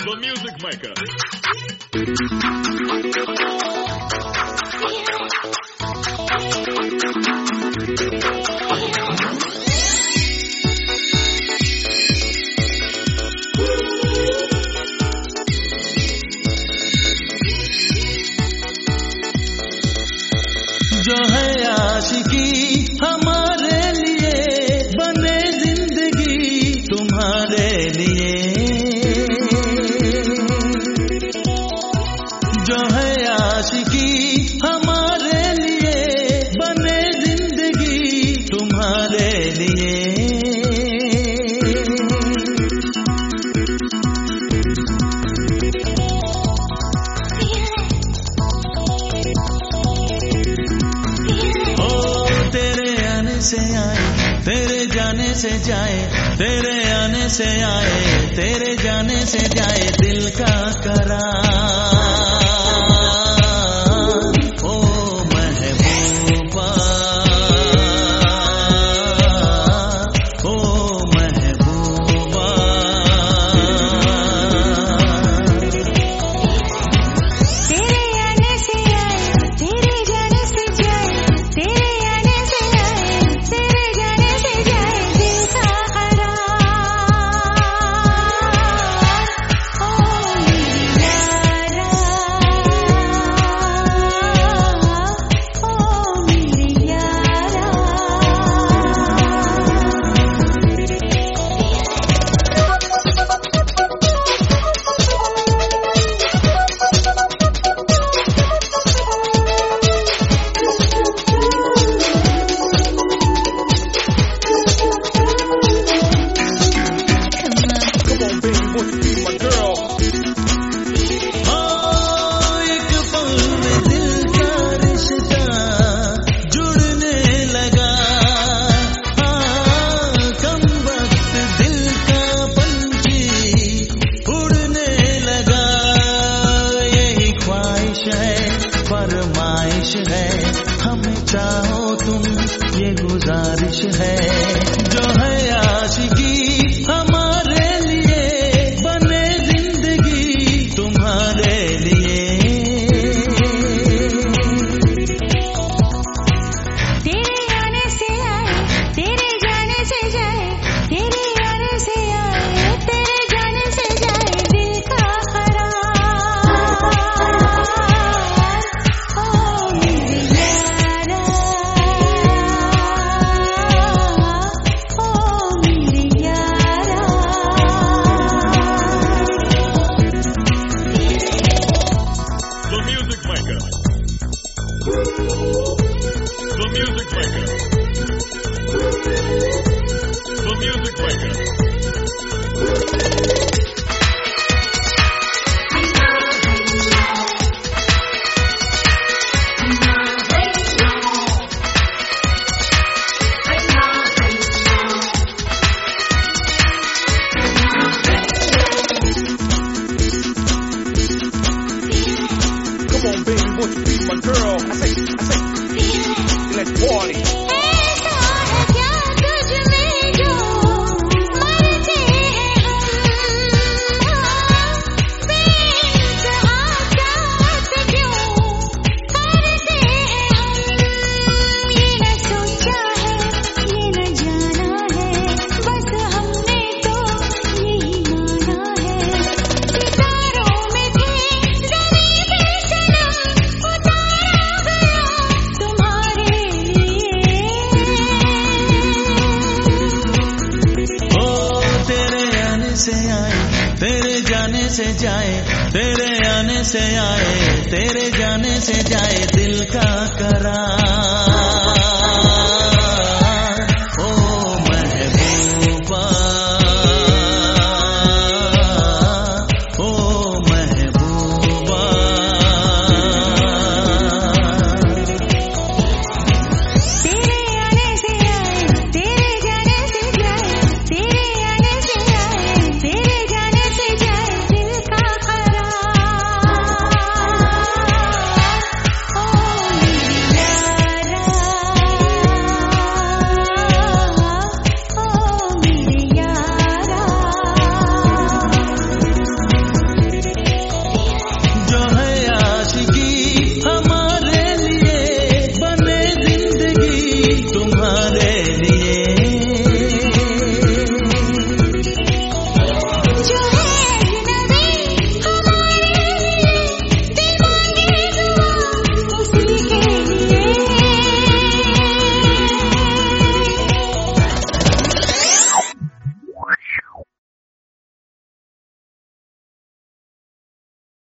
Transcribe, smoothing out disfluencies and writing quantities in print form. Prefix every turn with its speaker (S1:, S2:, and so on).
S1: The Music Maker.
S2: जो है आशिकी हमारे लिए बने जिंदगी तुम्हारे लिए, जो है आशिकी हमारे लिए बने जिंदगी तुम्हारे लिए। से आए तेरे जाने से जाए, तेरे आने से आए तेरे जाने से जाए दिल का करार। ओ महबूबा, ओ महबूबा,
S3: तेरे आने से आए तेरे जाने से जाए, तेरे आने से आए तेरे जाने से जाए दिल का करार। ओ मेरी यारा, ओ मेरी यारा।
S1: Come on, baby, won't you be my girl?
S2: एक पल में दिल का रिश्ता जुड़ने लगा। कम वक्त दिल का पंछी उड़ने लगा। यही ख्वाहिश है फरमाइश है, हमें चाहो तुम ये गुजारिश है। जो है आशिकी हमारे लिए बने जिंदगी तुम्हारे लिए।
S3: तेरे आने से आए तेरे जाने से जाए, तेरे आने से आए तेरे जाने से जाए दिल का करार। ओ मेरी यारा, ओ मेरी यारा।
S1: The Music Maker. The Music Maker. The Music Maker. Come on, baby, won't you be my girl? I say, let's party.
S3: ऐसा है क्या तुझ में जो मरते हैं हम, बेइंतहा चाहत क्यों करते हैं हम। ये न सोचा है ये न जाना है, बस हमने तो यही माना है। सितारों में थे ज़मीं पे सनम, उतारा गया तुम्हारे लिए।
S2: ओ तेरे आने से आए तेरे जाने से जाए, तेरे आने से आए तेरे जाने से जाए दिल का करार।